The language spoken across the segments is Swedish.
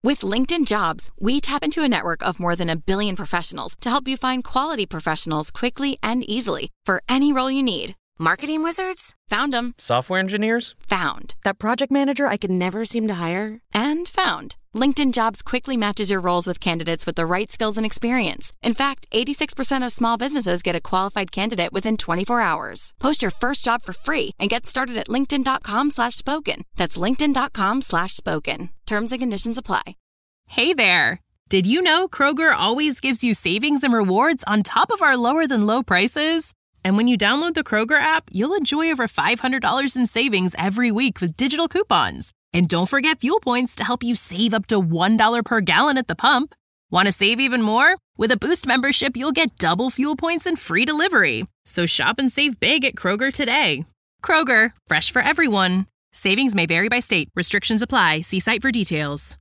With LinkedIn Jobs, we tap into a network of more than 1 billion professionals to help you find quality professionals quickly and easily for any role you need. Marketing wizards? Found them. Software engineers? Found. That project manager I could never seem to hire? And found. LinkedIn Jobs quickly matches your roles with candidates with the right skills and experience. In fact, 86% of small businesses get a qualified candidate within 24 hours. Post your first job for free and get started at linkedin.com/spoken. That's linkedin.com/spoken. Terms and conditions apply. Hey there. Did you know Kroger always gives you savings and rewards on top of our lower than low prices? And when you download the Kroger app, you'll enjoy over $500 in savings every week with digital coupons. And don't forget fuel points to help you save up to $1 per gallon at the pump. Want to save even more? With a Boost membership, you'll get double fuel points and free delivery. So shop and save big at Kroger today. Kroger, fresh for everyone. Savings may vary by state. Restrictions apply. See site for details.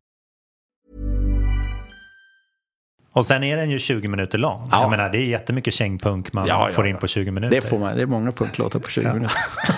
Och sen är den ju 20 minuter lång. Ja. Jag menar, det är jättemycket kängpunk man får in på 20 minuter. Det får man. Det är många punklåtar på 20 minuter.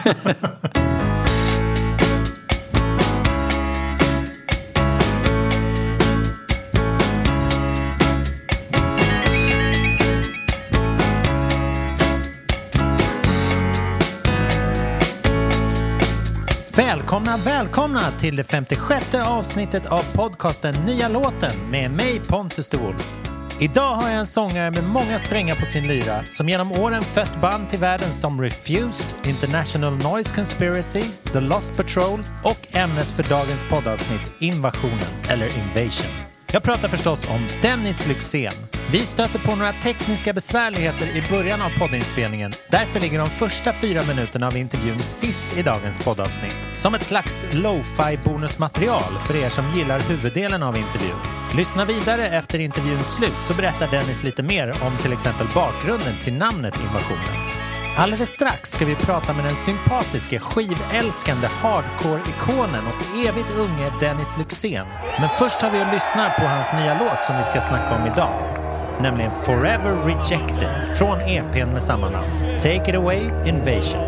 Välkomna till det 56:e avsnittet av podcasten Nya låten med mig Pontus de Wolf. Idag har jag en sångare med många strängar på sin lyra som genom åren fött band till världen som Refused, International Noise Conspiracy, The Lost Patrol och ämnet för dagens poddavsnitt Invasionen eller Invasion. Jag pratar förstås om Dennis Lyxzén. Vi stöter på några tekniska besvärligheter i början av poddinspelningen. Därför ligger de första 4 minuterna av intervjun sist i dagens poddavsnitt. Som ett slags lo-fi bonusmaterial för er som gillar huvuddelen av intervjun. Lyssna vidare efter intervjuns slut så berättar Dennis lite mer om till exempel bakgrunden till namnet Invasionen. Alldeles strax ska vi prata med den sympatiske, skivälskande hardcore-ikonen och evigt unge Dennis Lyxzén. Men först har vi att lyssna på hans nya låt som vi ska snacka om idag. Nämligen Forever Rejected från EP:n med samma namn. Take it away, Invasion.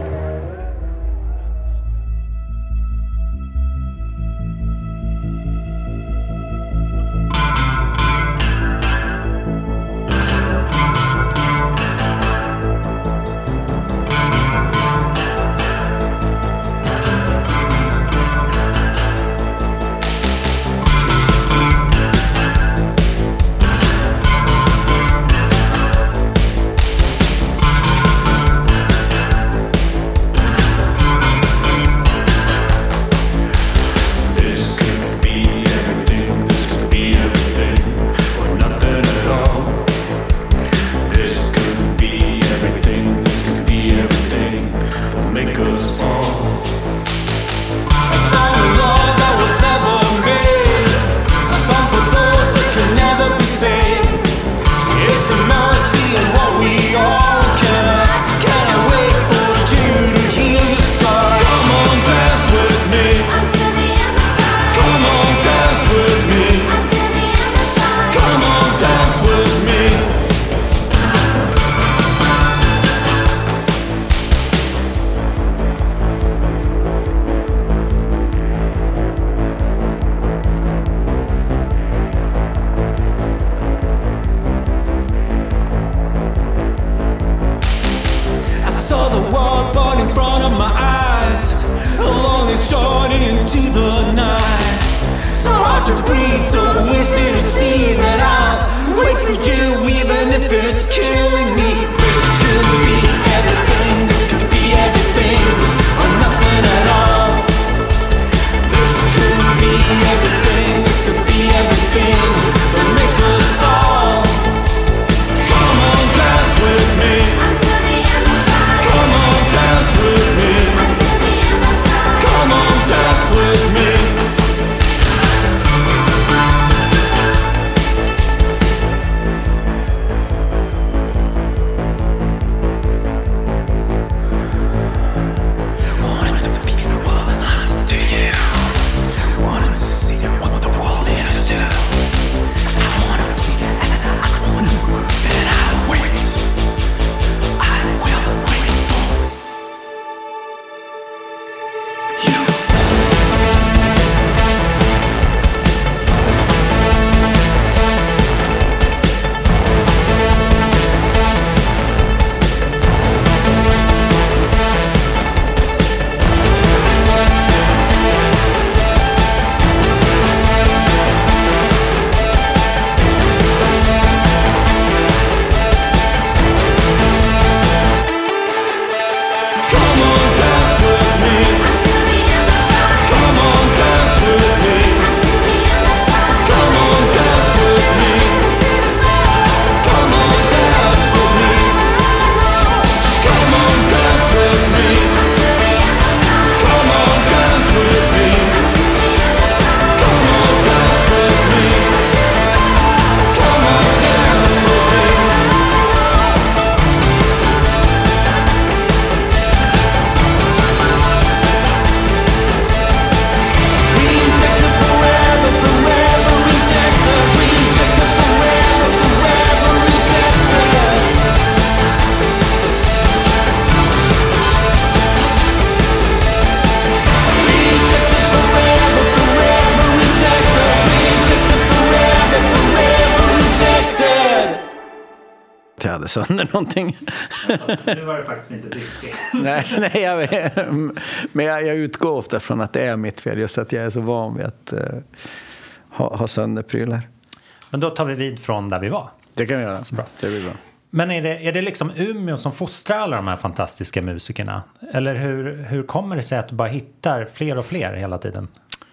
hade sönder någonting. Nu var det faktiskt inte duktig. nej, jag vet. Men jag utgår ofta från att det är mitt fel, just att jag är så van vid att ha sönder prylar. Men då tar vi vid från där vi var. Det kan vi göra. Så bra. Det blir bra. Men är det liksom Umeå som fostrar alla de här fantastiska musikerna? Eller hur kommer det sig att du bara hittar fler och fler hela tiden?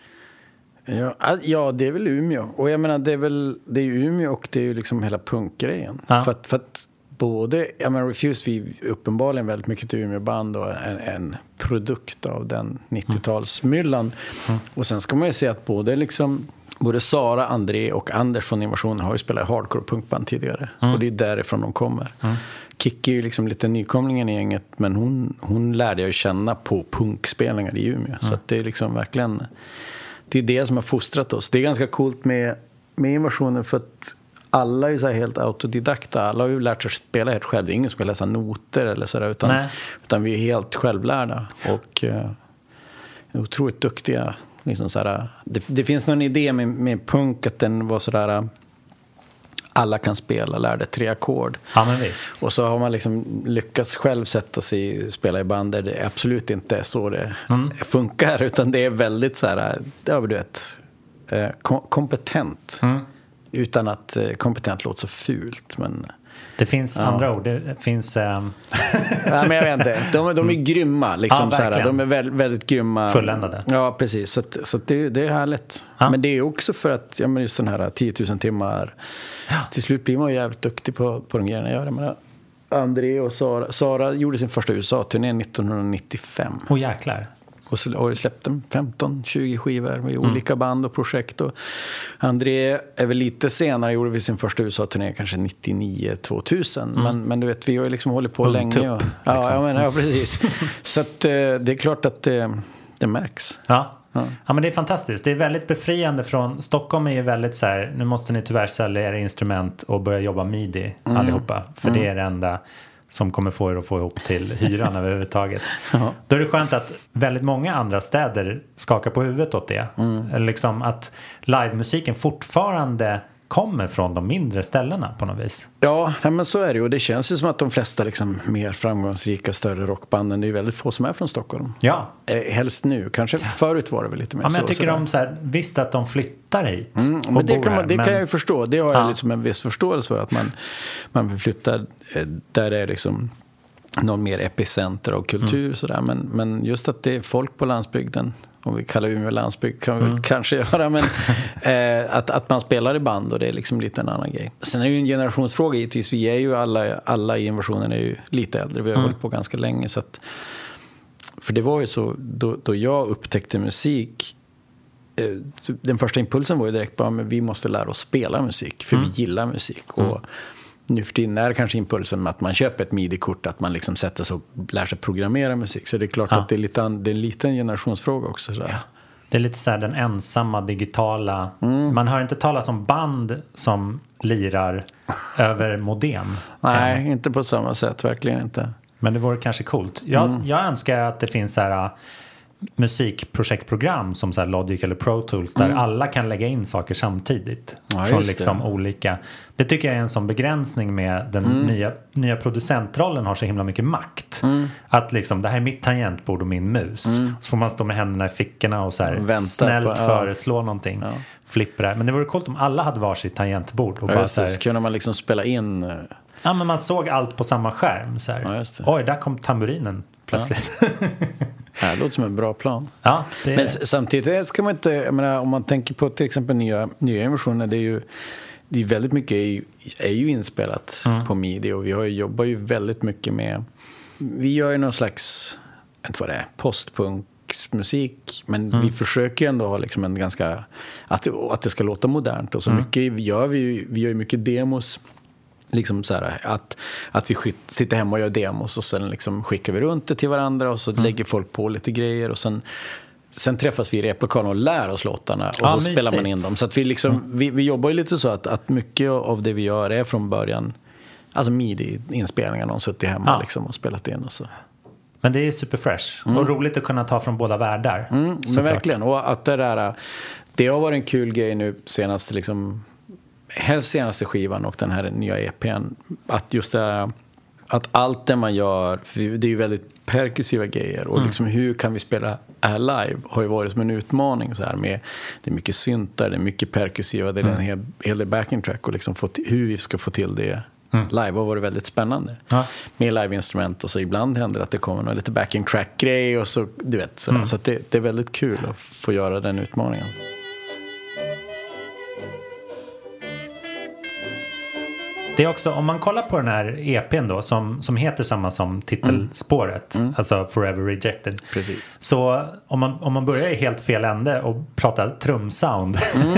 Ja, det är väl Umeå. Och jag menar, det är ju Umeå och det är ju liksom hela punkgrejen. Ja. För att både, jag menar, Refused, vi uppenbarligen väldigt mycket till Umeå-band och en produkt av den 90-talsmyllan. Och sen ska man ju se att både Sara, André och Anders från Invasionen har ju spelat hardcore-punkband tidigare. Och det är därifrån de kommer. Kikki är ju liksom lite nykomlingen i gänget, men hon lärde jag ju känna på punkspelningar i Umeå. Så att det är liksom verkligen, det är det som har fostrat oss. Det är ganska coolt med Invasionen, för att alla är så här helt autodidakta. Alla har ju lärt sig spela helt själv. Det är ingen som kan läsa noter eller sådär, utan vi är helt självlärda och otroligt duktiga. Liksom så här, det finns någon idé med punk att den var sådär, alla kan spela, lärde 3 ackord. Ja, men visst. Och så har man liksom lyckats själv sätta sig spela i band där det absolut inte är så det funkar, utan det är väldigt så här, ja, du vet, kompetent. Utan att kompetent låter så fult, men det finns andra ord. Det finns ja, men jag vet inte. De är grymma liksom, ja, så här, de är väldigt, väldigt grymma. Fulländade. Ja, precis. Så det är härligt. Ja. Men det är också för att just den här 10 000 timmar, till slut blir man ju jävligt duktig på de grejerna jag gör. Jag menar, André och Sara gjorde sin första USA-turné 1995. Åh, jäklar. Och släppte 15-20 skivor med olika band och projekt. Och André är väl lite senare, gjorde vi sin första USA-turné kanske 99-2000. Men du vet, vi har ju liksom hållit på länge. Och, ja, precis. Så att, det är klart att det märks. Ja, men det är fantastiskt. Det är väldigt befriande från Stockholm. Är ju väldigt så här, nu måste ni tyvärr sälja era instrument och börja jobba midi allihopa. För det är det enda som kommer få er att få ihop till hyran överhuvudtaget. Då är det skönt att väldigt många andra städer skakar på huvudet åt det. Liksom att livemusiken fortfarande kommer från de mindre ställena på något vis. Ja, men så är det ju. Och det känns ju som att de flesta liksom mer framgångsrika, större rockbanden, det är ju väldigt få som är från Stockholm. Ja. Helst nu. Kanske förut var det väl lite mer så. Men jag tycker de så här, visst att de flyttar hit. Men det kan jag ju förstå. Det har jag liksom en viss förståelse för, att man vill flytta där det är liksom någon mer epicenter av kultur. Sådär. Men just att det är folk på landsbygden, om vi kallar Umeå landsbygd kan vi väl kanske göra, men att man spelar i band, och det är liksom lite en annan grej. Sen är det ju en generationsfråga givetvis. Vi är ju alla i Invasionen är ju lite äldre. Vi har hållit på ganska länge, så att, för det var ju så då jag upptäckte musik, den första impulsen var ju direkt bara, men vi måste lära oss spela musik, för vi gillar musik. Och nu för tiden är kanske impulsen med att man köper ett midi-kort, att man liksom sätter sig och lär sig programmera musik. Så det är klart att det är en liten generationsfråga också. Ja. Det är lite så här den ensamma digitala. Man hör inte talas om band som lirar över modem. Nej, inte på samma sätt, verkligen inte. Men det vore kanske coolt. Jag önskar att det finns så här musikprojektprogram som så här Logic eller Pro Tools där alla kan lägga in saker samtidigt från liksom olika. Det tycker jag är en sån begränsning med den nya producentrollen, har så himla mycket makt. Att liksom, det här är mitt tangentbord och min mus. Så får man stå med händerna i fickorna och så här snällt föreslå någonting. Flippra. Men det vore coolt om alla hade varsitt tangentbord och bara så här, så kunde man liksom spela in. Ja, men man såg allt på samma skärm så här. Oj, där kom tamburinen plötsligt. Det låter som en bra plan. Ja, men samtidigt ska man inte, jag menar, om man tänker på till exempel nya inversioner, det är väldigt mycket är ju inspelat på midi, och vi jobbar ju väldigt mycket med, vi gör ju någon slags, inte vad det är, postpunksmusik, men vi försöker ändå ha liksom en ganska, att det ska låta modernt, och så mycket gör vi gör ju mycket demos. Liksom så här, att vi sitter hemma och gör demos, och sen liksom skickar vi runt det till varandra, och så lägger folk på lite grejer, och sen träffas vi i replokalen och lär oss låtarna, och så spelar man in dem. Så att vi liksom vi jobbar ju lite så att mycket av det vi gör är från början, alltså midi-inspelningar, någon suttit hemma liksom och spelat in och så. Men det är superfresh och roligt att kunna ta från båda världar. Men verkligen, och att det har varit en kul grej nu senaste liksom helst senaste skivan och den här nya EPn, att just det här, att allt det man gör, för det är ju väldigt perkussiva grejer och liksom hur kan vi spela här live har ju varit som en utmaning så här med, det är mycket syntar, det är mycket perkussiva, det är en hel del backing track och liksom hur vi ska få till det live har varit väldigt spännande med live-instrument och så ibland händer det att det kommer någon lite backing track-grej och så, du vet, så att det är väldigt kul att få göra den utmaningen. Det är också, om man kollar på den här EPn då, som heter samma som titelspåret, alltså Forever Rejected. Precis. Så om man börjar i helt fel ände och pratar trumsound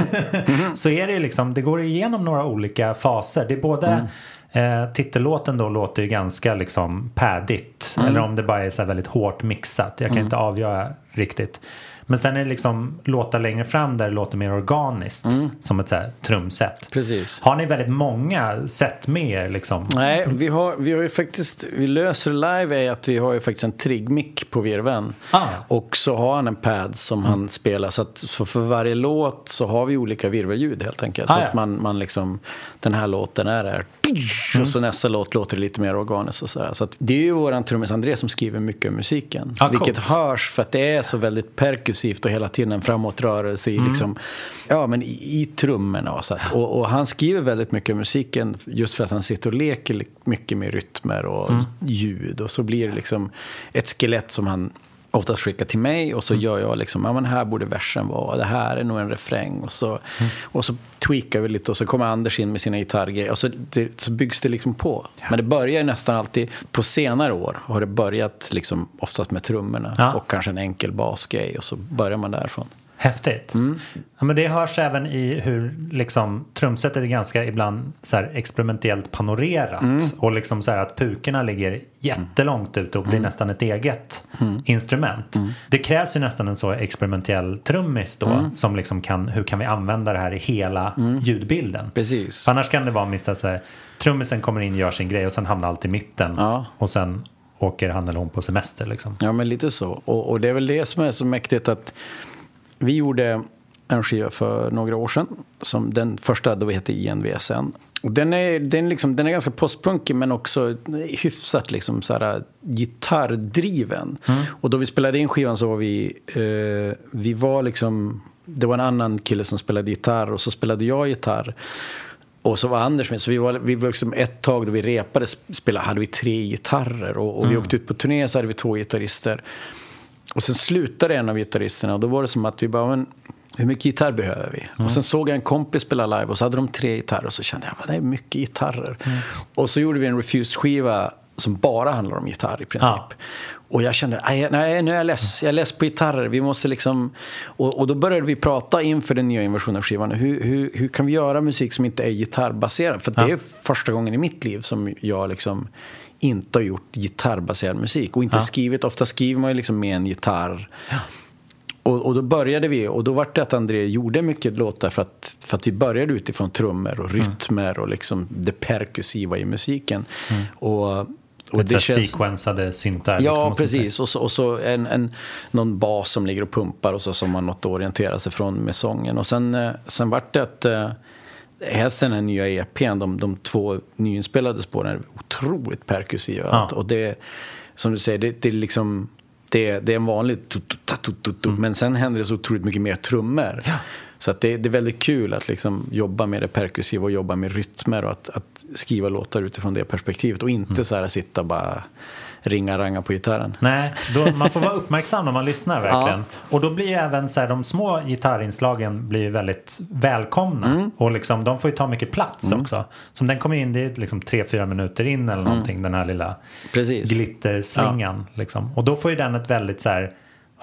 så är det liksom, det går igenom några olika faser. Det är både titellåten då låter ju ganska liksom paddigt, eller om det bara är så här väldigt hårt mixat. Jag kan inte avgöra riktigt. Men sen är det liksom låtar längre fram där det låter mer organiskt, som ett så här trumset. Precis. Har ni väldigt många set med er liksom? Nej, vi har ju faktiskt, vi löser live är att vi har ju faktiskt en trigmic på virven. Och så har han en pad som han spelar, så att för varje låt så har vi olika virvelljud helt enkelt. Att man liksom, den här låten är där. Och så nästa låt låter lite mer organiskt och sådär. Så att det är ju våran trummis André som skriver mycket av musiken. Vilket hörs för att det är så väldigt perkussivt och hela tiden en framåtrörelse i liksom, men i trummorna och så att, och han skriver väldigt mycket av musiken just för att han sitter och leker mycket med rytmer och ljud, och så blir det liksom ett skelett som han oftast skickar till mig och så gör jag liksom, men här borde versen vara, det här är nog en refräng och så tweakar vi lite och så kommer Anders in med sina gitarrgrejer och så byggs det liksom på. Men det börjar nästan alltid, på senare år har det börjat liksom oftast med trummorna och kanske en enkel basgrej och så börjar man därifrån. Häftigt. Ja, men det hörs även i hur liksom trumsetet är ganska ibland så här experimentellt panorerat och liksom så här att pukorna ligger jättelångt ut och blir nästan ett eget instrument. Det krävs ju nästan en så experimentell trummis då som liksom hur kan vi använda det här i hela ljudbilden? Precis. För annars kan det vara missat så här, trummisen kommer in, gör sin grej och sen hamnar allt i mitten och sen åker han eller hon på semester liksom. Ja, men lite så. Och det är väl det som är så mäktigt att vi gjorde en skiva för några år sedan som den första då heter INVSN. Och den är ganska postpunkig men också hyfsat liksom så här gitarrdriven. Och då vi spelade in skivan så var vi var liksom, det var en annan kille som spelade gitarr och så spelade jag gitarr. Och så var Anders med, så vi var liksom ett tag då vi repade hade vi 3 gitarrer och vi åkte ut på turné så hade vi 2 gitarrister. Och sen slutade en av gitarristerna och då var det som att vi bara, men hur mycket gitarr behöver vi? Och sen såg jag en kompis spela live och så hade de 3 gitarrer och så kände jag, det är mycket gitarrer. Och så gjorde vi en Refused-skiva som bara handlar om gitarr i princip. Och jag kände, nej, nu är jag less. Jag är less på gitarrer. Vi måste liksom... Och då började vi prata inför den nya inversionen av skivan. Hur kan vi göra musik som inte är gitarrbaserad? För det är första gången i mitt liv som jag liksom inte har gjort gitarrbaserad musik. Och inte skrivit. Ofta skriver man ju liksom med en gitarr. Och då började vi. Och då var det att André gjorde mycket låtar för att vi började utifrån trummor och rytmer och liksom det perkussiva i musiken. Och det känns sequensade syntar. Ja, liksom, precis. Och så någon bas som ligger och pumpar och så som man något orienterar sig från med sången. Och sen vart det att helst den här nya EPn, de 2 nyinspelade spåren är otroligt perkussiva. Och det, som du säger, det är liksom det är en vanlig men sen händer det så otroligt mycket mer trummor. Så att det är väldigt kul att liksom jobba med det perkussiva och jobba med rytmer och att skriva låtar utifrån det perspektivet och inte så här sitta bara ranga på gitarren. Nej, man får vara uppmärksam när man lyssnar verkligen. Och då blir även så här, de små gitarrinslagen blir väldigt välkomna och liksom, de får ju ta mycket plats också. Som den kommer in, det är liksom 3-4 minuter in eller någonting, den här lilla glitterslingan liksom. Och då får ju den ett väldigt så här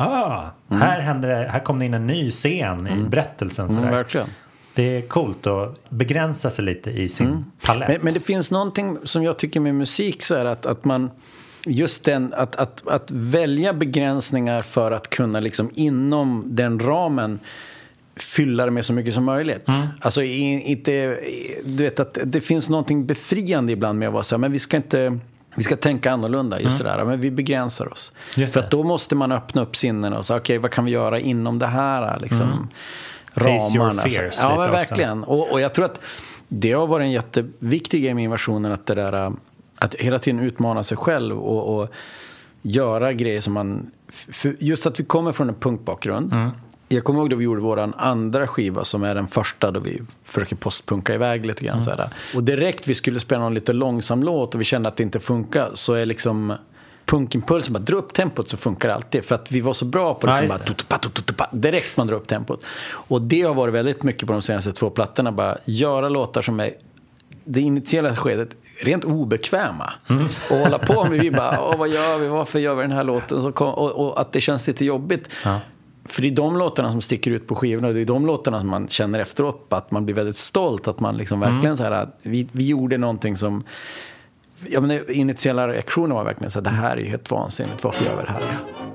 här kom det in en ny scen i berättelsen så verkligen. Det är coolt att begränsa sig lite i sin palett. Men det finns någonting som jag tycker med musik så här att man just den att välja begränsningar för att kunna liksom inom den ramen fylla det med så mycket som möjligt. Alltså inte, du vet att det finns någonting befriande ibland med att vara så här, men vi ska tänka annorlunda just det där, men vi begränsar oss. För att då måste man öppna upp sinnen och säga okej, vad kan vi göra inom det här liksom. Face your ramarna. fears. Ja, men också. verkligen. Och jag tror att det har varit en jätteviktig grej med invasionen, att det där att hela tiden utmana sig själv och göra grejer som man... Just att vi kommer från en punkbakgrund. Jag kommer ihåg då vi gjorde våran andra skiva, som är den första då vi försöker postpunka iväg lite grann. Sådär. Och direkt vi skulle spela någon lite långsam låt och vi kände att det inte funkar, så är liksom punkimpulsen bara dra upp tempot, så funkar det alltid. För att vi var så bra på liksom bara direkt man drar upp tempot. Och det har varit väldigt mycket på de senaste 2 plattorna, bara göra låtar som är det initiala skedet rent obekväma och hålla på med, vi bara, vad gör vi, varför gör vi den här låten, och att det känns lite jobbigt. För det är de låtarna som sticker ut på skivorna, och det är de låtarna som man känner efteråt att man blir väldigt stolt, att man liksom verkligen så här, att vi gjorde någonting som, ja, men initiala reaktionen var verkligen så här, det här är ju helt vansinnigt, varför gör vi det här?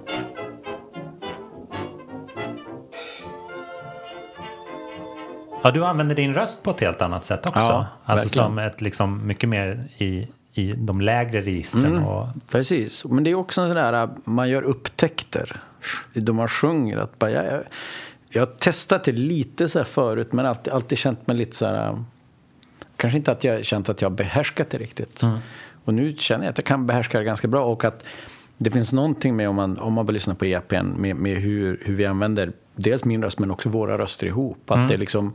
Ja, du använder din röst på ett helt annat sätt också. Ja, alltså verkligen. som ett liksom mycket mer i de lägre registren. Och... Precis, men det är också en sån där, man gör upptäckter då man sjunger, att bara, jag har testat det lite så här förut, men alltid känt mig lite så här, kanske inte att jag känt att jag behärskat det riktigt. Och nu känner jag att jag kan behärska det ganska bra, och att det finns någonting med om man vill lyssna på EPn med hur vi använder dels min röst men också våra röster ihop, att det är liksom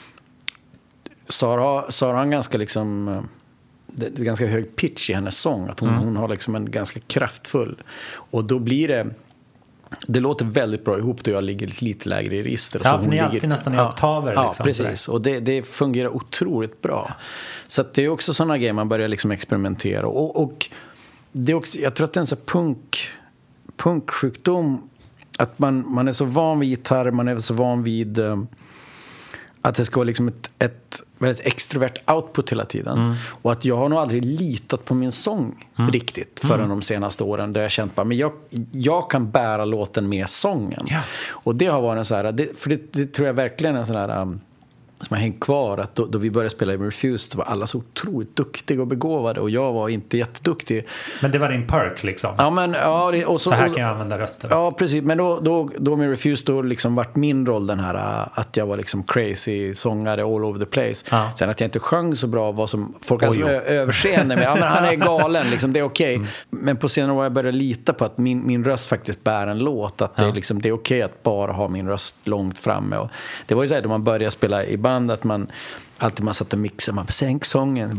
Sara har en ganska liksom det är ganska hög pitch i hennes sång, att hon har liksom en ganska kraftfull, och då blir det låter väldigt bra ihop då jag ligger lite lägre i register. Ja, för ni är alltid nästan i oktaver. Ja, liksom, precis. Och det fungerar otroligt bra. Så att det är också sådana grejer man börjar liksom experimentera. Och det är också, jag tror att det är en sån punksjukdom, att man är så van vid gitarr, man är så van vid att det ska vara liksom ett väldigt extrovert output hela tiden. Och att jag har nog aldrig litat på min sång riktigt förrän de senaste åren, där jag känt bara, men jag kan bära låten med sången. Ja. Och det har varit en så här, för det tror jag verkligen är en sån här som har hängt kvar, att då vi började spela i Refused var alla så otroligt duktiga och begåvade, och jag var inte jätteduktig. Men det var din perk liksom? Ja, men så här kan jag använda rösten. Ja, precis. Men då med Refused, då liksom vart min roll den här att jag var liksom crazy sångare all over the place. Ja. Sen att jag inte sjöng så bra, var som folk hade överseende med. Ja, men han är galen liksom, det är okej. Men på senare år jag började lita på att min röst faktiskt bär en låt, att det är liksom, det är okej att bara ha min röst långt framme. Och det var ju så här då man började spela i band, att man satt och mixade, man bara sänk sången.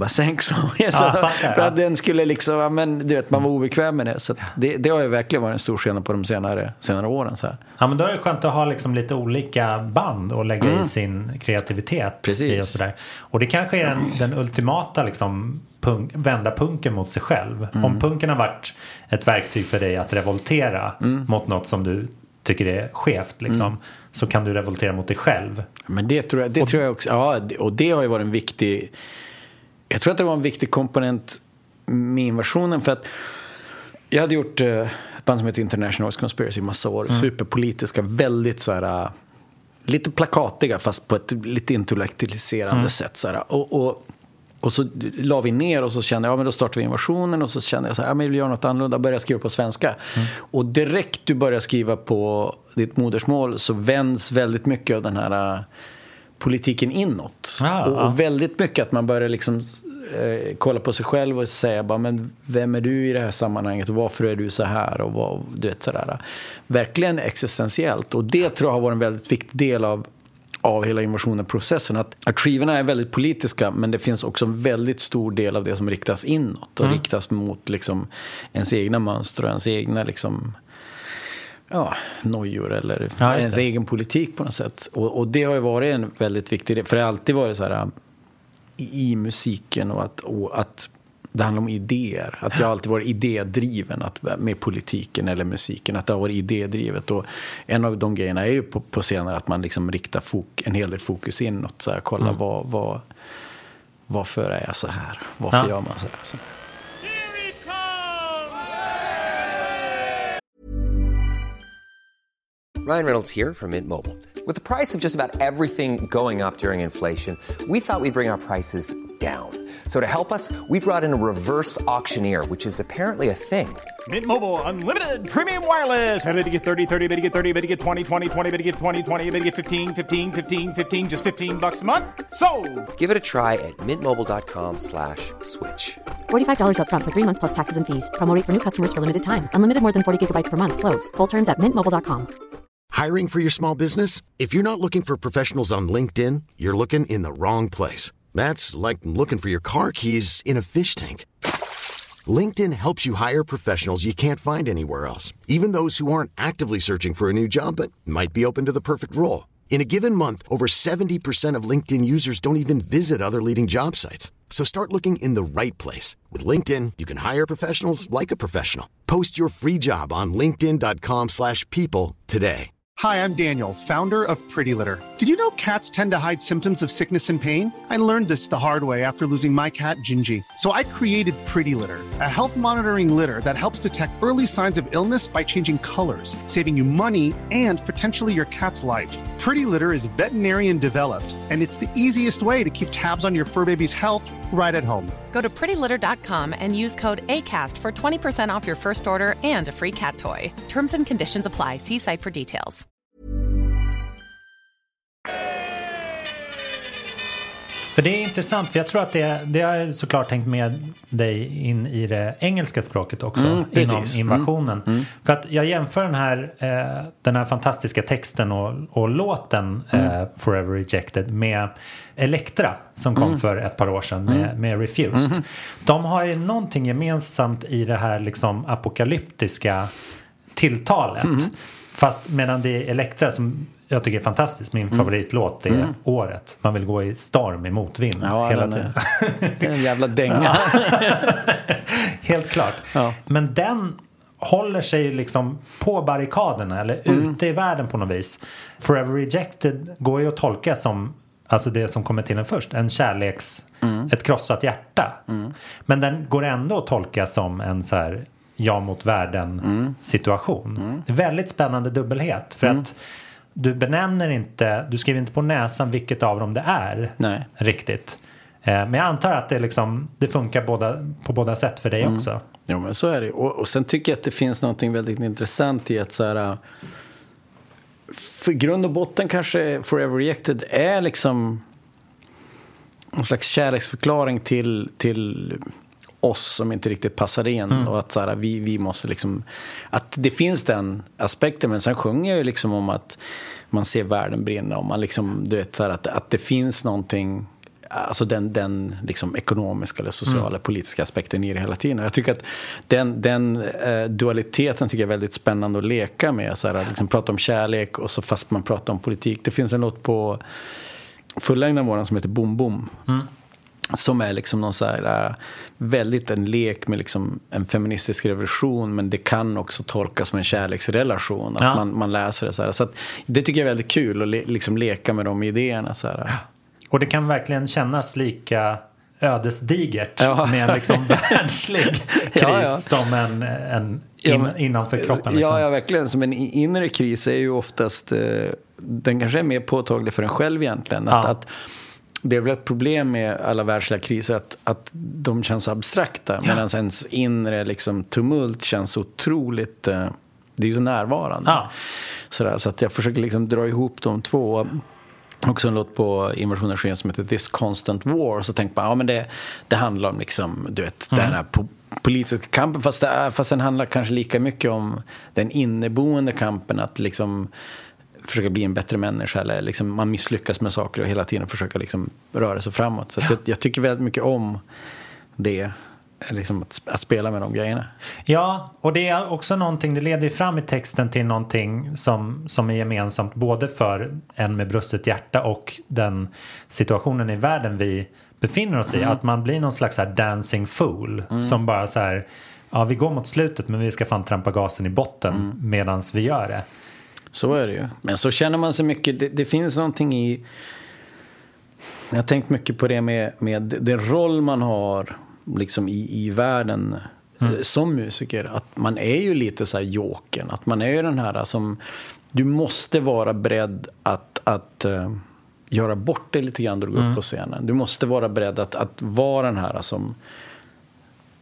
För att den skulle liksom, ja, men du vet, man var obekväm med det. Så det har ju verkligen varit en stor skillnad på de senare åren så här. Ja, men då är det skönt att ha liksom lite olika band och lägga i sin kreativitet. Precis. I och sådär. Och det kanske är den ultimata liksom vända punken mot sig själv. Om punken har varit ett verktyg för dig att revoltera mot något som du tycker det är skevt liksom, så kan du revoltera mot dig själv. Men det tror jag också, ja, och det har ju varit en viktig, jag tror att det var en viktig komponent med invasionen, för att jag hade gjort ett band som heter International Conspiracy i massa år, superpolitiska, väldigt så här lite plakatiga, fast på ett lite intellektualiserande sätt så här, och så la vi ner, och så kände jag, men då startade vi invasionen, och så kände jag så här, men jag vill göra något annorlunda, börja skriva på svenska. Och direkt du börjar skriva på ditt modersmål, så vänds väldigt mycket av den här politiken inåt. Och väldigt mycket att man börjar liksom kolla på sig själv och säga bara, men vem är du i det här sammanhanget, och varför är du så här, och vad, du vet, sådär. Verkligen existentiellt. Och det tror jag har varit en väldigt viktig del av hela invasionen-processen, att skivorna är väldigt politiska, men det finns också en väldigt stor del av det som riktas inåt och riktas mot liksom ens egna mönster och ens egna liksom, nojor eller ens egen politik på något sätt. Och det har ju varit en väldigt viktig del, för det har alltid varit så här i musiken, och att det handlar om idéer, att jag alltid varit idédriven, med politiken eller musiken, att det har varit idédrivet. Och en av de grejerna är ju på senare att man liksom riktar en hel del fokus inåt, så här, kolla varför är jag så här, varför gör man så här, så. Ryan Reynolds here from Mint Mobile. With the price of just about everything going up during inflation, we thought we'd bring our prices down. So to help us, we brought in a reverse auctioneer, which is apparently a thing. Mint Mobile Unlimited Premium Wireless. Ready to get 30, 30, bit to get 30, bit to get 20, 20, 20, bit to get 20, 20, bit to get 15, 15, 15, 15, just $15 a month? Sold! Give it a try at mintmobile.com/switch. $45 up front for 3 months plus taxes and fees. Promo rate for new customers for limited time. Unlimited more than 40 gigabytes per month. Slows full terms at mintmobile.com. Hiring for your small business? If you're not looking for professionals on LinkedIn, you're looking in the wrong place. That's like looking for your car keys in a fish tank. LinkedIn helps you hire professionals you can't find anywhere else, even those who aren't actively searching for a new job but might be open to the perfect role. In a given month, over 70% of LinkedIn users don't even visit other leading job sites. So start looking in the right place. With LinkedIn, you can hire professionals like a professional. Post your free job on linkedin.com/people today. Hi, I'm Daniel, founder of Pretty Litter. Did you know cats tend to hide symptoms of sickness and pain? I learned this the hard way after losing my cat, Gingy. So I created Pretty Litter, a health monitoring litter that helps detect early signs of illness by changing colors, saving you money and potentially your cat's life. Pretty Litter is veterinarian developed, and it's the easiest way to keep tabs on your fur baby's health right at home. Go to prettylitter.com and use code ACAST for 20% off your first order and a free cat toy. Terms and conditions apply. See site for details. För det är intressant, för jag tror att det har såklart tänkt med dig in i det engelska språket också, inom invasionen. För att jag jämför den här fantastiska texten och låten Forever Rejected med Elektra som kom för ett par år sedan med Refused. De har ju någonting gemensamt i det här liksom apokalyptiska tilltalet. Fast medan det är Elektra som jag tycker är fantastiskt. Min favoritlåt är Året. Man vill gå i storm i motvind hela tiden. Det är en jävla dänga. Helt klart. Ja. Men den håller sig liksom på barrikaderna eller ute i världen på något vis. Forever Rejected går ju att tolka som, alltså det som kommer till den först, en ett krossat hjärta. Men den går ändå att tolka som en så här ja mot världen situation. Väldigt spännande dubbelhet för att du benämner inte, du skriver inte på näsan vilket av dem det är. Nej. Riktigt. Men jag antar att det funkar på båda sätt för dig också. Ja, men så är det. Och sen tycker jag att det finns något väldigt intressant i att så här, för grund och botten kanske Forever Rejected är liksom en slags kärleksförklaring till oss som inte riktigt passar in och att så här, vi måste liksom, att det finns den aspekten, men sen sjunger jag ju liksom om att man ser världen brinna och man liksom, du vet så här, att det finns någonting, alltså den liksom ekonomiska eller sociala politiska aspekten i det hela tiden. Och jag tycker att den dualiteten tycker jag är väldigt spännande att leka med, så här, liksom prata om kärlek och så fast man pratar om politik. Det finns en låt på fullängden våran som heter Boom Boom. Som är liksom någon så här, väldigt en lek med liksom en feministisk revolution, men det kan också tolkas som en kärleksrelation att man läser det så här. Så att det tycker jag är väldigt kul att liksom leka med de idéerna så här. Och det kan verkligen kännas lika ödesdigert med en liksom världslig kris som en innanför kroppen. Liksom. Ja, verkligen. Som en inre kris är ju oftast den kanske är mer påtaglig för en själv egentligen. Att det är väl ett problem med alla världsliga kriser att de känns abstrakta, medan ens inre liksom tumult känns otroligt, det är ju så närvarande. Så att jag försöker liksom dra ihop de två. Också en låt på Invasion som heter This Constant War, så tänkte man, men det handlar om liksom, du vet, den här politiska kampen, fast den handlar kanske lika mycket om den inneboende kampen att liksom försöka bli en bättre människa, eller liksom man misslyckas med saker och hela tiden försöka liksom röra sig framåt. Så att jag tycker väldigt mycket om det, liksom att spela med de grejerna. Ja, och det är också någonting, det leder ju fram i texten till någonting som är gemensamt både för en med brustet hjärta och den situationen i världen vi befinner oss i, att man blir någon slags här dancing fool som bara så här, vi går mot slutet men vi ska fan trampa gasen i botten medans vi gör det. Så är det ju. Men så känner man sig mycket, det finns någonting i, jag har tänkt mycket på det med den roll man har liksom i världen som musiker, att man är ju lite så här jokern, att man är ju den här som du måste vara beredd att göra bort dig lite grann då du går upp på scenen. Du måste vara beredd att vara den här som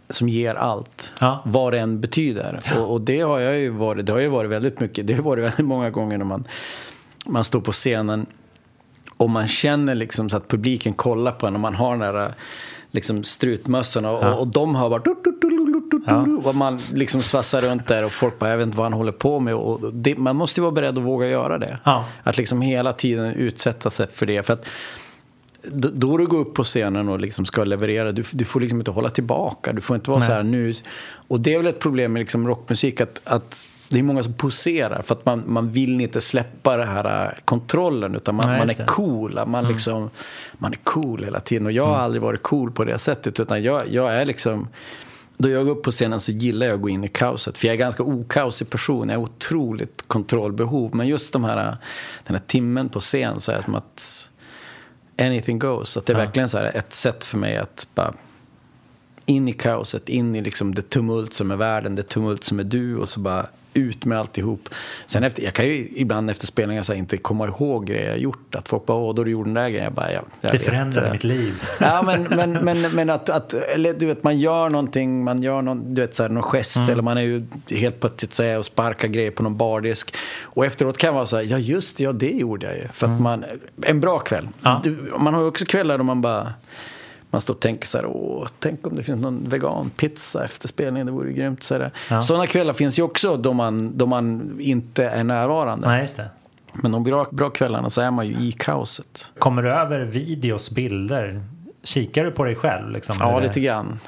som ger allt, vad det än betyder. Och det har jag ju varit, det har ju varit väldigt mycket, det har varit väldigt många gånger när man står på scenen och man känner liksom så att publiken kollar på en och man har den där liksom strutmössorna och de har bara och man liksom svassar runt där och folk bara, jag vet inte vad han håller på med, och man måste ju vara beredd att våga göra det. Att liksom hela tiden utsätta sig för det, för att då du går upp på scenen och liksom ska leverera, du får liksom inte hålla tillbaka, du får inte vara så här nu. Och det är väl ett problem med liksom rockmusik, att det är många som poserar för att man vill inte släppa det här kontrollen, utan man är cool, man är cool hela tiden, och jag har aldrig varit cool på det sättet, utan jag är liksom, då jag går upp på scenen så gillar jag att gå in i kaoset, för jag är ganska okaosig person, jag är otroligt kontrollbehov, men just den här timmen på scen så är det som att anything goes, att det är verkligen så här ett sätt för mig att bara in i kaoset, in i liksom det tumult som är världen, det tumult som är du, och så bara ut med alltihop. Sen jag kan ju ibland efter spelningar så inte komma ihåg grejer jag gjort, att folk bara, då du gjorde den där grejen, jag bara, det förändrade mitt liv. Ja, men att eller, du vet, man gör någonting, du vet så här, någon gest, eller man är ju helt plötsligt så här och sparkar grejer på någon bardisk, och efteråt kan man vara så här, ja just det, det gjorde jag ju, för att en bra kväll. Man har ju också kvällar då man står och tänker så här, tänk om det finns någon vegan pizza efter spelningen, det vore ju grymt. Sådana kvällar finns ju också då man inte är närvarande. Nej, just det. Men de bra kvällarna så är man ju i kaoset. Kommer du över videos, bilder? Kikar du på dig själv? Liksom, ja, lite grann.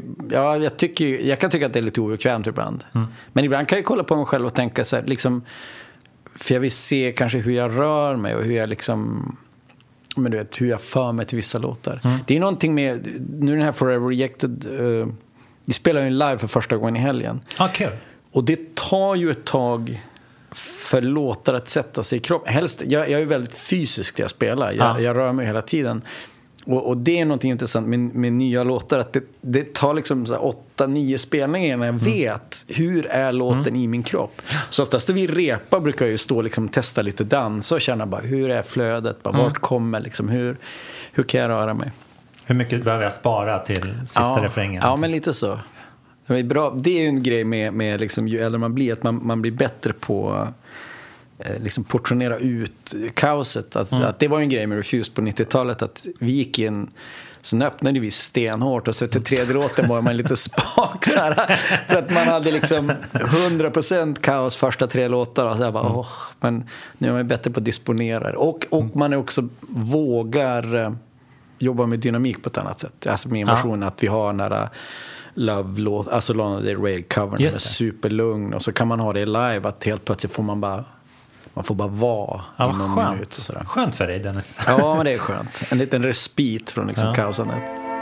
Jag kan tycka att det är lite obekvämt ibland. Men ibland kan jag kolla på mig själv och tänka så här, liksom, för jag vill se kanske hur jag rör mig och hur jag liksom... Men du vet, hur jag för mig till vissa låtar. Det är någonting med, nu den här Forever Rejected, vi spelar ju live för första gången i helgen. Cool. Och det tar ju ett tag för låtar att sätta sig i kroppen. Helst, jag är ju väldigt fysisk när jag spelar. Jag rör mig hela tiden. Och det är någonting intressant med nya låtar, att det tar liksom 8-9 spelningar när jag vet hur är låten i min kropp. Så oftast när vi repar brukar jag ju stå liksom testa lite dans och känna bara, hur är flödet, bara, vart kommer liksom, hur kan jag röra mig? Hur mycket behöver jag spara till sista refrängen? Ja, men lite så. Det är bra. Det är ju en grej med liksom, ju äldre man blir, att man blir bättre på liksom portionera ut kaoset. Att det var en grej med Refused på 90-talet, att vi gick in, så öppnade vi stenhårt, och så till tredje låten var man lite spak så här, för att man hade liksom 100% kaos första 3 låtar, och så här bara, men nu är man bättre på att disponera det. Och man är också vågar jobba med dynamik på ett annat sätt, alltså med emotionen, att vi har nära Love-låt, alltså Lana Del Rey-covern som är superlugn, och så kan man ha det live, att helt plötsligt får man får bara vara i någon minut och sådär. Skönt för dig, Dennis. Ja, men det är skönt. En liten respit från liksom kaosandet.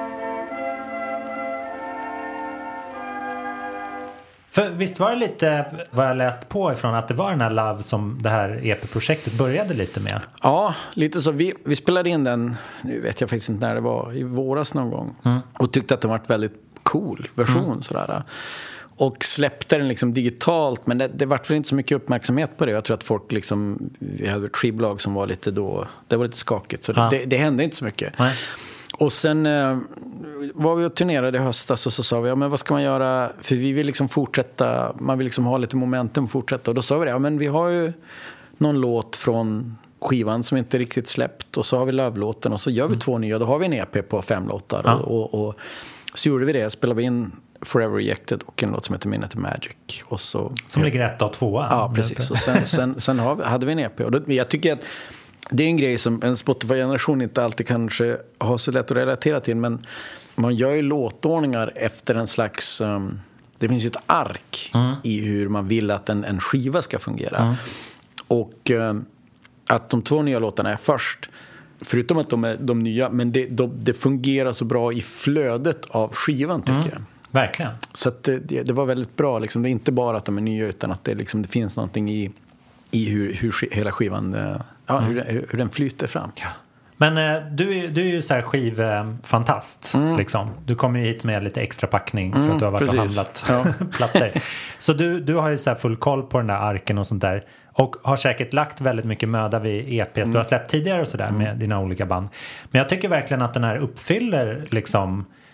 För visst var det lite vad jag läst på ifrån, att det var den här Love som det här EP-projektet började lite med? Ja, lite så. Vi spelade in den, nu vet jag faktiskt inte när det var, i våras någon gång. Och tyckte att det var ett väldigt cool version sådär. Och släppte den liksom digitalt, men det var väl inte så mycket uppmärksamhet på det. Jag tror att folk liksom, vi hade ett skivbolag som var lite då, det var lite skakigt, så det hände inte så mycket. Nej. Och sen var vi och turnerade i höstas, och så sa vi, men vad ska man göra? För vi vill liksom fortsätta, man vill liksom ha lite momentum och fortsätta. Och då sa vi det, men vi har ju någon låt från skivan som inte riktigt släppt, och så har vi Love-låten, och så gör vi 2 nya, då har vi en EP på 5 låtar. Och så gjorde vi det, spelade vi in Forever Rejected och en låt som heter Minute Magic, och så, som ligger 1 och 2. Ja, precis. Och sen hade vi en EP, och jag tycker att det är en grej som en Spotify-generation inte alltid kanske har så lätt att relatera till, men man gör ju låtordningar efter en slags det finns ju ett ark i hur man vill att en skiva ska fungera. Och att de 2 nya låtarna är först, förutom att de är de nya, men det fungerar så bra i flödet av skivan, tycker jag. Verkligen. Så att det var väldigt bra liksom. Det är inte bara att de är nya, utan att det finns någonting i hur hela skivan hur den flyter fram. Ja. Men du är ju så här skivfantast liksom. Du kommer ju hit med lite extra packning för att du har varit och handlat plattor. Så du har ju så här full koll på den där arken och sånt där, och har säkert lagt väldigt mycket möda vid EPs du har släppt tidigare och sådär med dina olika band. Men jag tycker verkligen att den här uppfyller liksom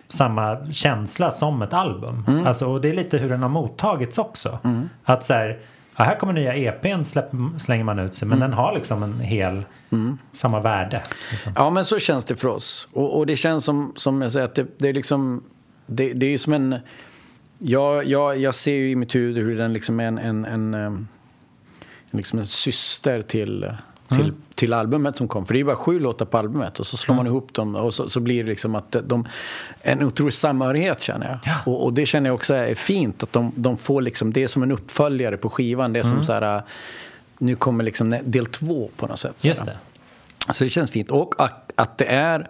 samma känsla som ett album. Alltså, och det är lite hur den har mottagits också. Att så här, här kommer nya EPn slänger man ut sig, men den har liksom en hel samma värde. Liksom. Ja, men så känns det för oss. Och det känns som jag säger att det är liksom det är ju som en jag ser ju i mitt huvud hur den liksom är liksom en syster till albumet som kom. För det är bara 7 låtar på albumet och så slår man ihop dem och så blir det liksom att en otrolig samhörighet, känner jag. Ja. Och det känner jag också är fint, att de får liksom, det är som en uppföljare på skivan. Det är som så här, nu kommer liksom del 2 på något sätt. Just det. Så det känns fint. Och att det är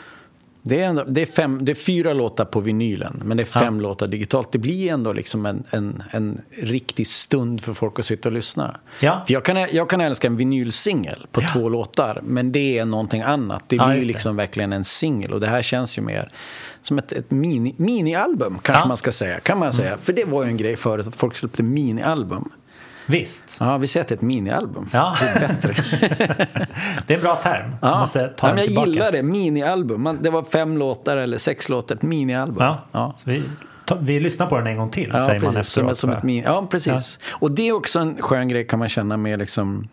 4 låtar på vinylen, men det är 5 låtar digitalt. Det blir ändå liksom en riktig stund för folk att sitta och lyssna. Ja. För jag kan älska en vinylsingel på 2 låtar, men det är någonting annat. Det blir liksom verkligen en singel, och det här känns ju mer som ett mini-album, kanske man ska säga. Kan man säga. För det var ju en grej förut, att folk släppte mini-album. Visst. Ja, vi säger att det är ett mini-album. Ja. Det är bättre. Det är en bra term. Ja. Måste ta jag tillbaka. gillar det, mini-album. Det var 5 låtar eller 6 låtar, ett mini-album. Ja. Så vi lyssnar på den en gång till, säger man efteråt. Som ett ja, precis. Ja. Och det är också en skön grej, kan man känna, med liksom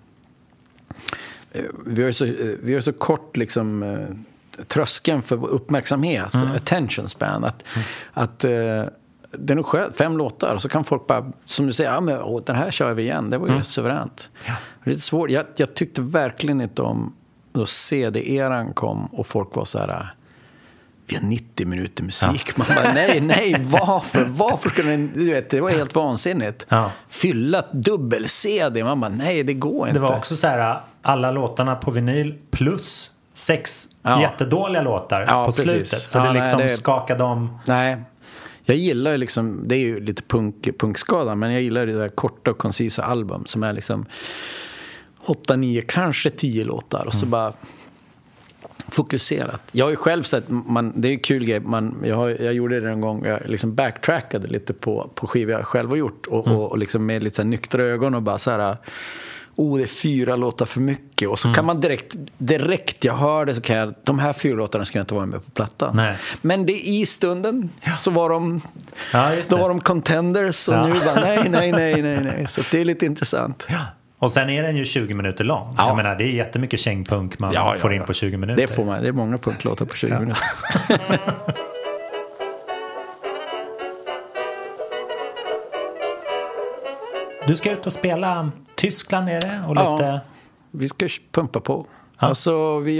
vi har så kort liksom tröskeln för uppmärksamhet, attention span, att det är nog skönt, 5 låtar, och så kan folk bara, som du säger, men den här kör vi igen, det var ju suveränt. Ja. Det är lite svårt, jag tyckte verkligen inte om då CD-eran kom och folk var så här, vi har 90 minuter musik. Man bara, nej, varför skulle du vet, det var helt vansinnigt. Fylla dubbel-CD, man bara, nej, det går inte. Det var också så här, alla låtarna på vinyl plus 6 jättedåliga låtar på slutet, så det liksom skakade om. Nej. Jag gillar ju liksom, det är ju lite punkskada, men jag gillar det där korta och koncisa album som är liksom 8, 9, kanske 10 låtar och så bara fokuserat. Jag har ju själv sett, det är ju kul grej, jag gjorde det en gång, jag liksom backtrackade lite på skivor jag själv har gjort och liksom med lite så här nyktra ögon och bara så här, det är 4 låtar för mycket, och så kan man direkt jag hör det, så kan jag, de här 4 låtarna ska jag inte vara med på plattan. Nej. Men det i stunden så var de då var de contenders, och nu bara nej, så det är lite intressant. Och sen är den ju 20 minuter lång. Jag menar, det är jättemycket kängpunk man får in på 20 minuter. Det får man, det är många punklåtar på 20 minuter. Du ska ut och spela Tyskland, är det? Och lite... Ja, vi ska pumpa på. Alltså, vi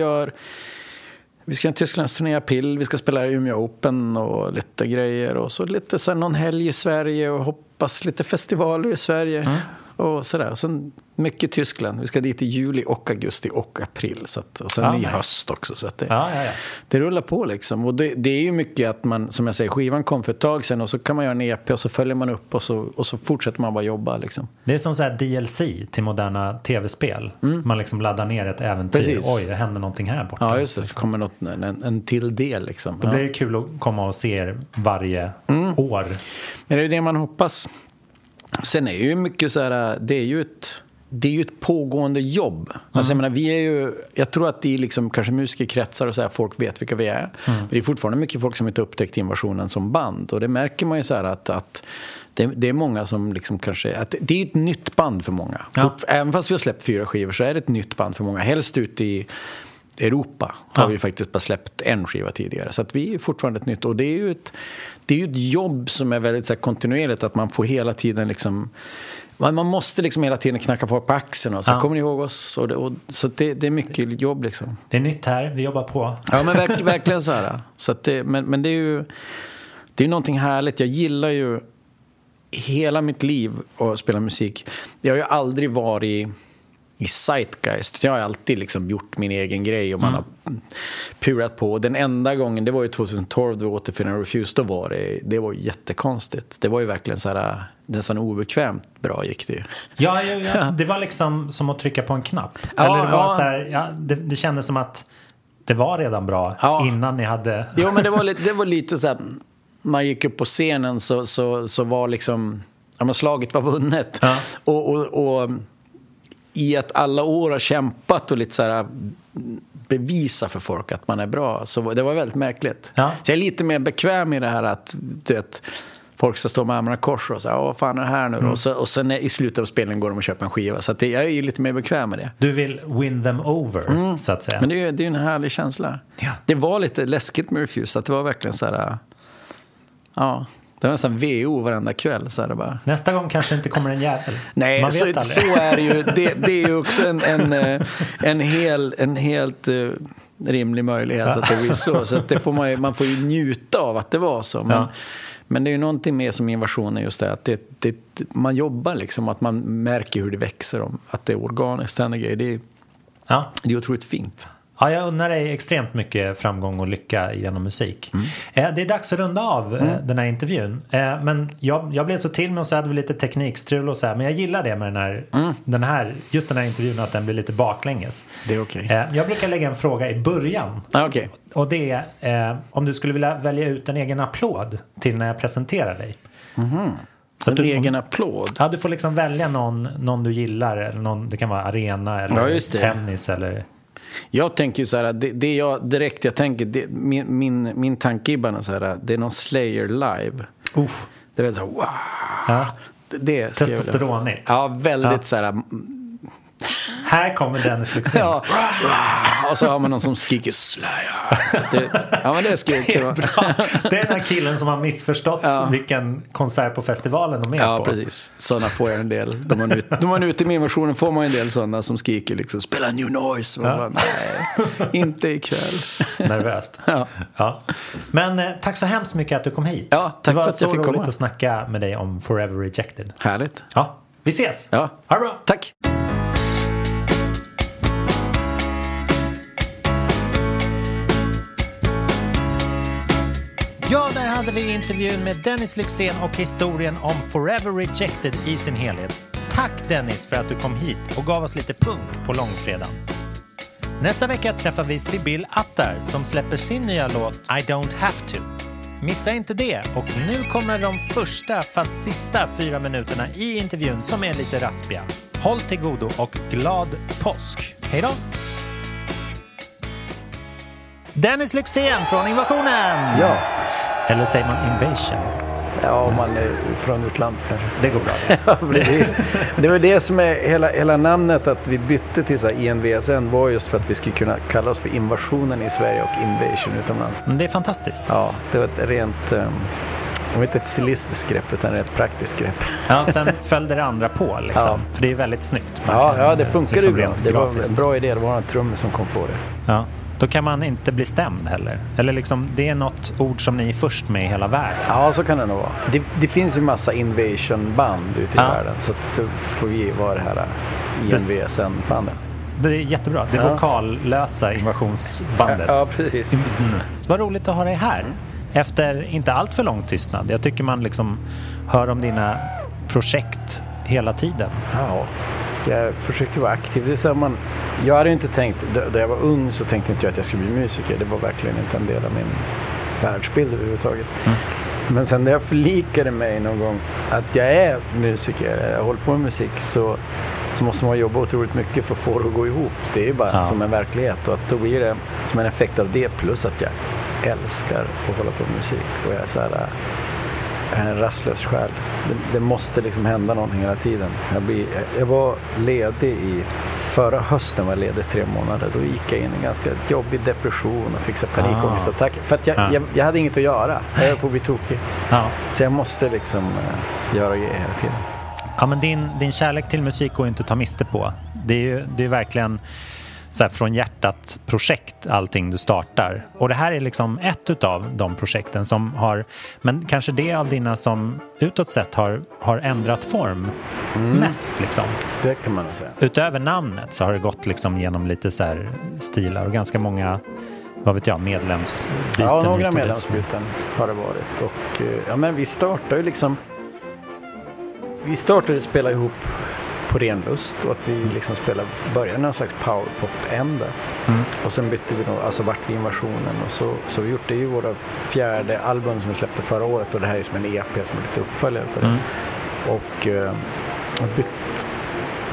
ska en Tysklandsturné i april. Vi ska spela i Umeå Open och lite grejer. Och så lite så här, någon helg i Sverige och hoppas lite festivaler i Sverige. Och sådär. Och sen mycket Tyskland. Vi ska dit i juli och augusti och april. Så att, och sen i höst också. Så att det rullar på liksom. Och det är ju mycket att man, som jag säger, skivan kom för ett tag sedan. Och så kan man göra en EP och så följer man upp. Och så fortsätter man bara jobba liksom. Det är som så här DLC till moderna tv-spel. Man liksom laddar ner ett äventyr. Precis. Oj, det händer någonting här borta. Ja, just det. Så kommer en till del liksom. Då blir det kul att komma och se er varje år. Men det är det man hoppas. Sen är ju mycket så här, det är ju ett pågående jobb. Alltså jag menar, jag tror att det är liksom kanske musikerkretsar och så här, folk vet vilka vi är. Men det är fortfarande mycket folk som inte upptäckt Invasionen som band, och det märker man ju så här att det är många som liksom kanske, att det är ett nytt band för många. Även fast vi har släppt 4 skivor så är det ett nytt band för många. Helst ute i Europa har vi faktiskt bara släppt en skiva tidigare. Så att vi är fortfarande ett nytt. Och det är ju ett jobb som är väldigt så här kontinuerligt. Att man får hela tiden liksom, man måste liksom hela tiden knacka folk på axeln. Och så kommer ni ihåg oss. Så det är mycket jobb liksom. Det är nytt här, vi jobbar på. Ja, men verkligen så här. Så att men det är ju, det är någonting härligt. Jag gillar ju hela mitt liv att spela musik. Jag har ju aldrig varit i zeitgeist. Jag har alltid liksom gjort min egen grej och man har purat på. Den enda gången, det var ju 2012 då vi återfinner Refused, då var det var jättekonstigt. Det var ju verkligen så här nästan obekvämt bra gick det. Ja, det var liksom som att trycka på en knapp. Eller det var så här, det kändes som att det var redan bra innan ni hade. Jo, men det var lite så här, man gick upp på scenen så var liksom, slaget var vunnet. Och i att alla år har kämpat och lite så här bevisa för folk att man är bra. Så det var väldigt märkligt. Ja. Så jag är lite mer bekväm i det här att du vet, folk ska stå med armarna kors och säga, vad fan är det här nu? Och sen i slutet av spelen går de och köper en skiva. Så att jag är lite mer bekväm med det. Du vill win them over, så att säga. Men det är ju en härlig känsla. Ja. Det var lite läskigt med Refused, att det var verkligen så här, ja, det var nästan VO varenda kväll. Så här, bara. Nästa gång kanske inte kommer en jävel. Nej, Man vet så är det ju. Det är ju också en helt rimlig möjlighet att det blir så. Så att det får man får ju njuta av att det var så. Men det är ju någonting mer som invasionen, just det, att man jobbar liksom, att man märker hur det växer, att det är organiskt, den grejer. Det är otroligt fint. Ja, jag undrar dig extremt mycket framgång och lycka genom musik. Det är dags att runda av den här intervjun. Men jag blev så till med och så hade vi lite teknikstrul och så här. Men jag gillar det med den här intervjun, att den blir lite baklänges. Det är okej. Jag brukar lägga en fråga i början. Okay. Och det är om du skulle vilja välja ut en egen applåd till när jag presenterar dig. Så en egen applåd? Ja, du får liksom välja någon du gillar. Eller någon, det kan vara arena eller tennis eller... Jag tänker ju så här, det jag tänker, min tanke är bara så här, det är någon Slayer live. Det är väl så här, wow. Ja. Det testosteronigt. Ja, väldigt så här. Här kommer Dennis liksom. Ja. Och så har man någon som skriker Slayer. Men det skriker. Det är bra. Det är den här killen som har missförstått vilken konsert på festivalen de är på. Ja, precis. Sådana får jag en del. De man ute i min versionen får man en del sådana som skriker liksom, spela New Noise. Bara, nej, inte ikväll. Nervöst. Ja. Men tack så hemskt mycket att du kom hit. Ja, tack för att jag fick komma. Det var så roligt att snacka med dig om Forever Rejected. Härligt. Ja, vi ses. Ja. Ha det bra. Tack. Ja, där hade vi intervjun med Dennis Lyxzén och historien om Forever Rejected i sin helhet. Tack Dennis för att du kom hit och gav oss lite punk på långfredagen. Nästa vecka träffar vi Sibyl Attar som släpper sin nya låt I Don't Have To. Missa inte det, och nu kommer de första fast sista 4 minuterna i intervjun som är lite raspiga. Håll till godo och glad påsk. Hej då! Dennis Lyxzén från Invasionen! Ja. Eller säger man Invasion? Ja, om man är från utlandet kanske. Det går bra. Ja, det var det som är hela namnet, att vi bytte till så här INVSN var just för att vi skulle kunna kalla oss för Invasionen i Sverige och Invasion utomlands. Men det är fantastiskt. Ja, det var ett rent... Det var inte ett stilistiskt grepp utan ett praktiskt grepp. Ja, sen följde det andra på liksom. Ja. För det är väldigt snyggt. Ja, det funkar liksom ju bra. Det var en bra idé, det var en trumme som kom på det. Ja. Då kan man inte bli stämd heller. Eller liksom, det är något ord som ni är först med i hela världen. Ja, så kan det nog vara. Det finns ju massa invasion-band ute i världen. Så att då får vi vara det här INVSN-bandet. Det är jättebra. Det är vokallösa invasionsbandet. Ja, precis. Så vad roligt att ha dig här. Efter inte allt för lång tystnad. Jag tycker man liksom hör om dina projekt hela tiden. Ja. Jag försökte vara aktiv. Det är så jag hade inte tänkt, då jag var ung så tänkte inte jag att jag skulle bli musiker. Det var verkligen inte en del av min världsbild överhuvudtaget. Men sen när jag förlikade mig någon gång att jag är musiker, jag håller på med musik, så måste man jobba otroligt mycket för att få det att gå ihop. Det är ju bara som en verklighet, och att då blir det som en effekt av det, plus att jag älskar att hålla på med musik och jag är så här en rastlös själ. Det måste liksom hända någonting hela tiden. Jag var ledig förra hösten, var jag ledig 3 månader. Då gick jag in i en ganska jobbig depression och fick panikångestattacker. För att jag hade inget att göra. Jag höll på att bli tokig. Så jag måste liksom göra grejer hela tiden. Ja, men din kärlek till musik går inte att ta miste på. Det är verkligen så här från hjärtat projekt, allting du startar. Och det här är liksom ett utav de projekten som har, men kanske det av dina som utåt sett har ändrat form mest liksom. Det kan man säga. Utöver namnet så har det gått liksom genom lite så här stilar och ganska många, vad vet jag, medlemsbyten. Ja, några medlemsbyten har det varit. Och men vi startade ju liksom, vi startade spela ihop på ren lust, och att vi liksom började någon slags powerpop-ända. Och sen bytte vi vart vi Invasionen, och så vi gjort det i våra 4:e album som vi släppte förra året, och det här är som en EP som är lite uppföljare på det. Och bytt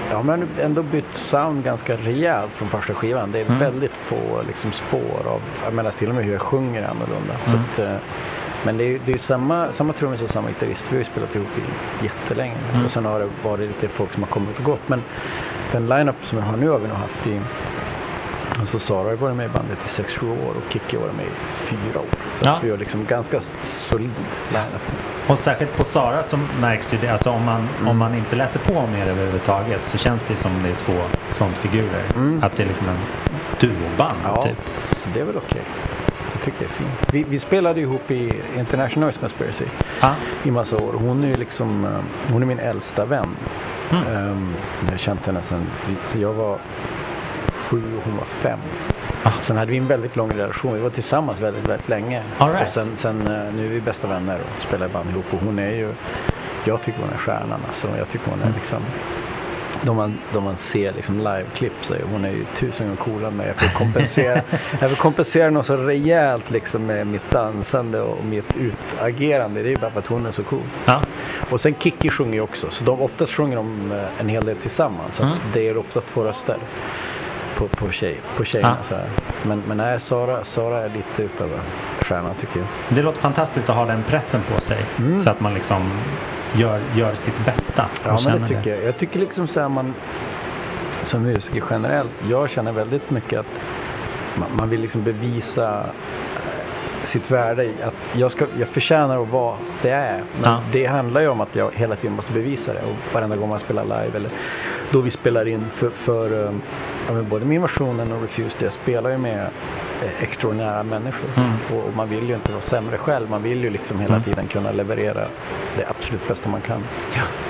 Ja, men ändå bytt sound ganska rejält från första skivan. Det är väldigt få liksom, spår av, jag menar till och med hur jag sjunger annorlunda. Så att, men det är ju samma trummis och samma gitarrist. Vi har ju spelat ihop i jättelänge. Och sen har det varit lite folk som har kommit och gått. Men den line-up som jag har nu har vi nog haft i... Alltså Sara har varit med i bandet i 6-7 år och Kikki har varit med i 4 år. Så att vi har liksom ganska solid line-up. Och särskilt på Sara så märks ju det, alltså om man inte läser på mer överhuvudtaget så känns det som det är 2 frontfigurer. Att det är liksom en duoband typ. Det är väl okej. Jag tycker det är fint. Vi spelade ihop i International Noise Conspiracy i massa år. Hon är ju liksom, hon är min äldsta vän. Jag har känt henne sen, så jag var 7 och hon var 5. Sen hade vi en väldigt lång relation. Vi var tillsammans väldigt, väldigt länge. Right. Och sen nu är vi bästa vänner och spelar band ihop. Och hon är ju, jag tycker hon är stjärnan. Alltså, jag tycker hon är liksom, då man ser liksom live-klipp så är hon är ju 1000 gånger coolare än mig. Jag får kompensera något så rejält liksom med mitt dansande och mitt utagerande. Det är ju bara för att hon är så cool. Och sen Kikki sjunger ju också. Så oftast sjunger de en hel del tillsammans. Så det är oftast 2 röster på tjejerna så här. Men nej, Sara är lite utöver stjärnan tycker jag. Det låter fantastiskt att ha den pressen på sig så att man liksom gör sitt bästa. Ja, men det tycker jag. Jag tycker liksom så här, man som musiker generellt, jag känner väldigt mycket att man vill liksom bevisa sitt värde i att jag förtjänar att vara det jag är. Men det handlar ju om att jag hela tiden måste bevisa det. Och varenda gång man spelar live eller då vi spelar in för både min version och Refused, jag spelar ju med extraordinära människor. Och man vill ju inte vara sämre själv. Man vill ju liksom hela tiden kunna leverera det absolut bästa man kan.